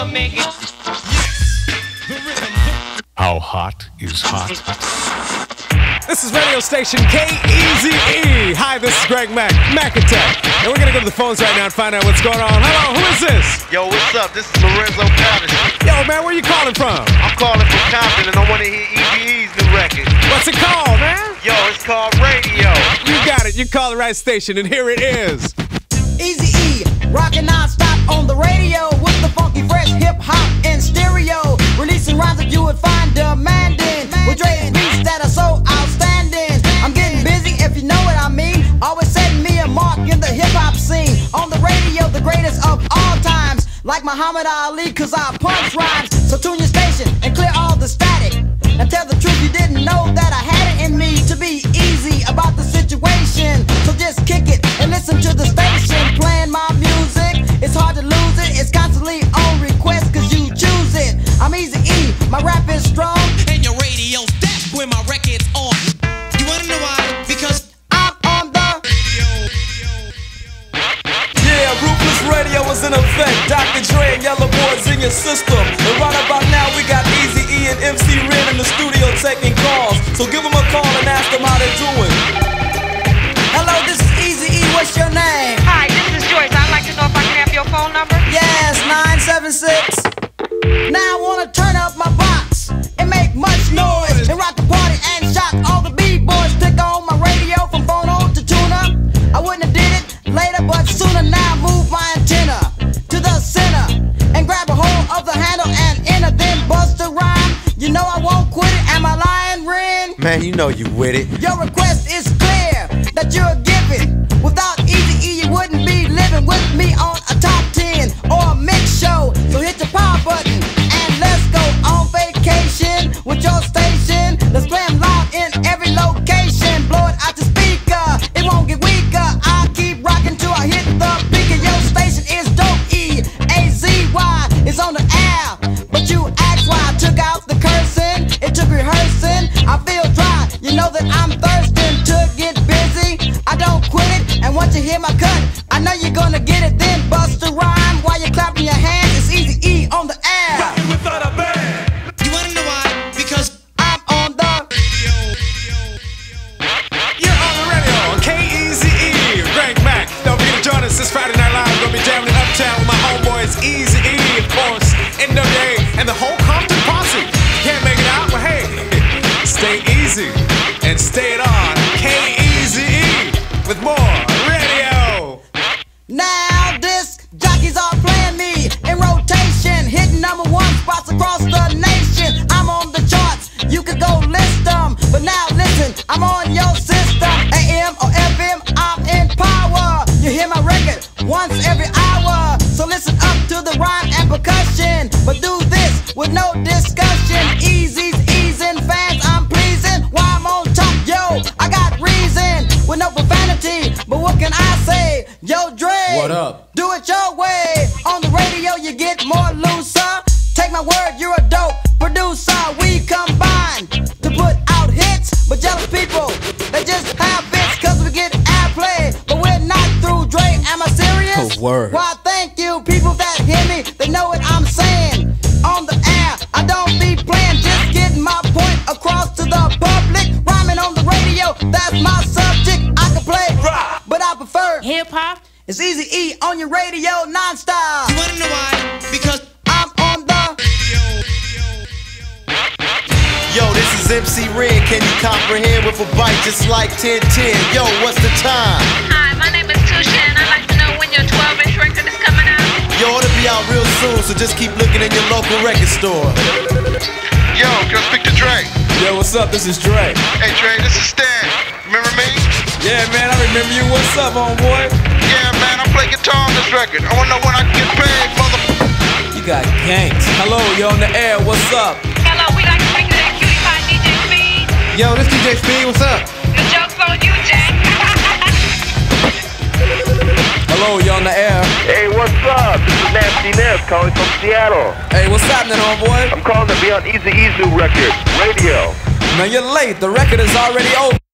gonna make it. How hot is hot? This is radio station KEZE. Hi, this is Greg Macintyre. And we're gonna go to the phones right now and find out what's going on. Hello, who is this? Yo, what's up? This is Lorenzo Patterson. Yo, man, where you calling from? I'm calling from Compton and I want to hear EVE's new record. What's it called, man? Yo, it's called Radio. You got it. You call the right station, and here it is. Eazy-E, rockin' non-stop on the radio with the funky, fresh hip-hop in stereo. Releasing rhymes that you would find demanding with Dre's beats that are so outstanding. I'm getting busy, if you know what I mean. Always setting me a mark in the hip-hop scene. On the radio, the greatest of all times. Like Muhammad Ali, cause I punch rhymes. So tune your station and clear all the static. Now tell the truth, you didn't know that I had it in me to be easy about the situation. So just kick it and listen to the station playing my music. It's hard to lose it, it's constantly on request cause you choose it. I'm Eazy-E, my rap is strong. And your radio's that's when my record's on. You wanna know why? Because I'm on the Yeah, Ruthless Radio is in effect. Dr. Dre and Yellow Boys in your system. And right about now we got Eazy-E and MC Ren in the studio taking calls. So give them a call and ask them how they're doing. Hello, this is Eazy-E, what's your name? Hi, this is Joyce. I'd like to know if I can have your phone number. Yes, 976. Now I wanna turn up my box and make much noise and rock the party and shock all the B-boys. Click on my radio from phono to tuner. I wouldn't have did it later, but sooner. Now move my antenna to the center and grab a hold of the handle and enter, then bust a rhyme. You know I won't quit it. Am I lying, Ren? Man, you know you with it. Your request is clear that you're giving. Without Eazy-E, you wouldn't be living with me on a top 10 or a mix show. So hit the power button and let's go on vacation with your station. Let's play 'em loud in every location. Blow it out the speaker, it won't get weaker. I'll keep rocking till I hit the beacon. Your station is dope, E-A-Z-Y is on the air. But you asked why I took out the cursing. It took rehearsing, I feel dry. You know that I'm thirsting to get busy. I don't quit it, and once you hear my cut, I know you're gonna get it, then bust a rhyme while you're clapping your hands. It's Eazy-E on the air. Rockin' without a band. you wanna know why? Because I'm on the You're on the radio on KEZE. Greg Mac. Don't forget to join us this Friday Night Live. We're gonna be jamming in Uptown with my homeboys Eazy-E, of course, NWA, and the whole Compton posse. Can't make it out? Well, hey, stay easy and stay it on KEZE with more radio. now disc jockeys are playing me in rotation, hitting #1 spots across the nation. I'm on the charts, you could go list them, but now listen, I'm on your system. AM or FM, I'm in power. You hear my record once every hour, so listen up to the rhyme and percussion, but do this with no discussion. Easy's easing, fans I'm pleasing. Why I'm on top, yo, I got reason with no profanity, but what can I say? Yo, Dre, What up? do it your way. On the radio you get more looser. Take my word, you're a dope producer. We combine to put out hits, but jealous people, they just have bits cause we get airplay, but we're not through. Dre, am I serious? Oh, word. Why, thank you, people that hear me, they know what I'm saying. On the air, I don't be playing, just getting my point across to the public. Rhyming on the radio, that's my subject. I can play rock, but I prefer Hip hop. it's Eazy-E on your radio non-stop. you wanna know why? Because I'm on the Yo, this is MC Ren. Can you comprehend with a bite just like 1010? Yo, what's the time? Hi, my name is Tusha, and I'd like to know when your 12-inch record is coming out. Yo, it'll be out real soon, so just keep looking in your local record store. Yo, can I speak to Dre? Yo, what's up? This is Dre. Hey Dre, this is Stan. Remember me? Yeah, man, I remember you. What's up, homeboy? Yeah, man, I play guitar on this record. I wanna know when I can get paid, mother. You got ganked. Hello, you on the air. What's up? Hello, we'd like to speak to that cutie pie DJ Speed. Yo, this DJ Speed, what's up? The joke's on you, Jack. Hello, you on the air. Hey, what's up? This is Nasty Ness calling from Seattle. Hey, what's happening, homeboy? I'm calling to be on Eazy-E's new record, Radio. Man, you're late. The record is already over.